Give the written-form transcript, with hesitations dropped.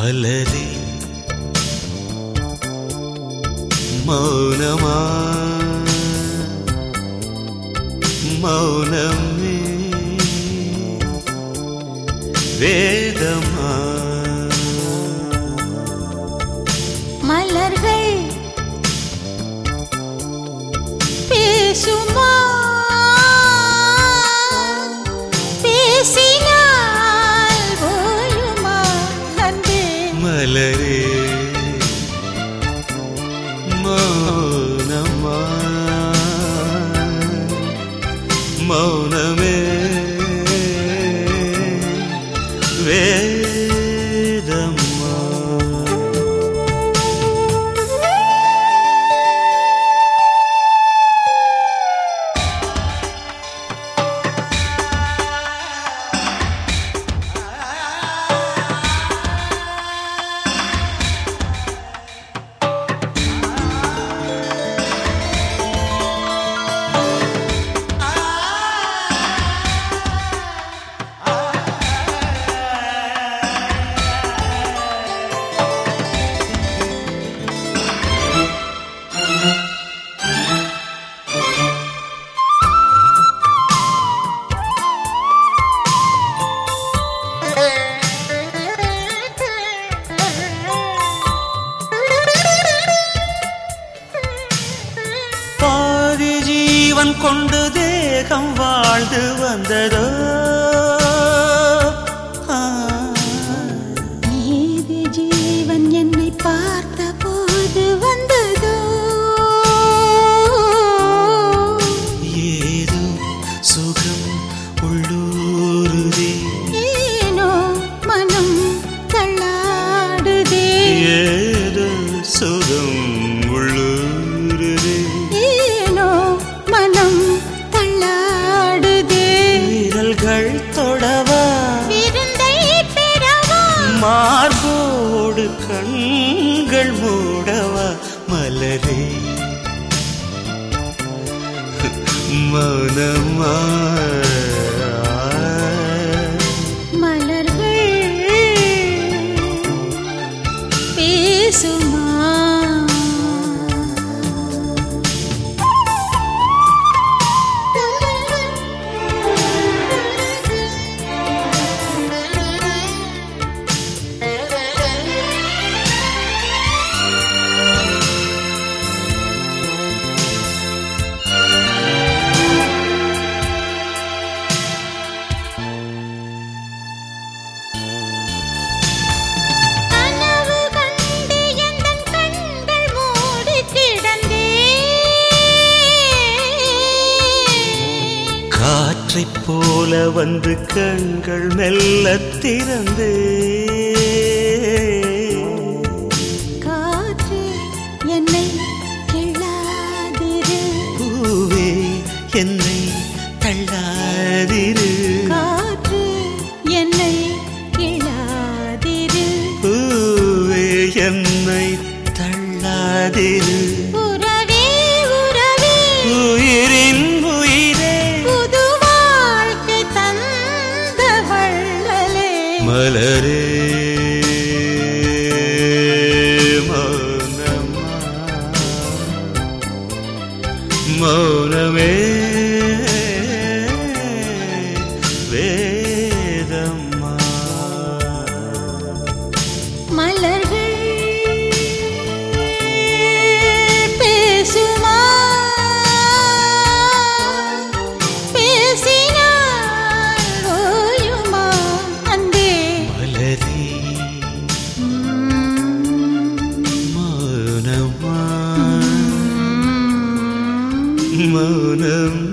மலரே மௌனமா மௌனமே வேதமா மலர்கள் பேசுமா பேசினால் ஓயுமா அன்பே மலரே மௌனமா மௌனமே வேதமா ஜீவன் கொண்டு தேகம் வாழ்ந்து வந்ததோ நீதி ஜீவன் என்னை பார்த்த போது வந்ததோ ஏதோ சுகம் உள்ளூருதே ஏனோ மனம் தள்ளாடுதே ஏதோ சுகம் உள்ளூருதே மனம் தள்ளாடுதே விரல்கள் தொடவா விருந்தை பெறவா மார்போடு கண்கள் மூடவா மலரே மௌனமா மலர்கள் பேசுமா காற்றைப் போல வந்து கண்கள் மெல்ல திறந்தே காற்று என்னை கிள்ளாதிரு பூவே என்னை தள்ளாதிரு காற்று என்னை கிள்ளாதிரு பூவே என்னை தள்ளாதிரு உறவே உறவே உயிரின் உயிரே புது வாழ்க்கை தந்த வள்ளலே மலரே மௌனமா மௌனமே வேதமா மலர்கள் பேசுமா பேசினால் ஓயுமா அன்பே மலரே மௌனமா மௌனம்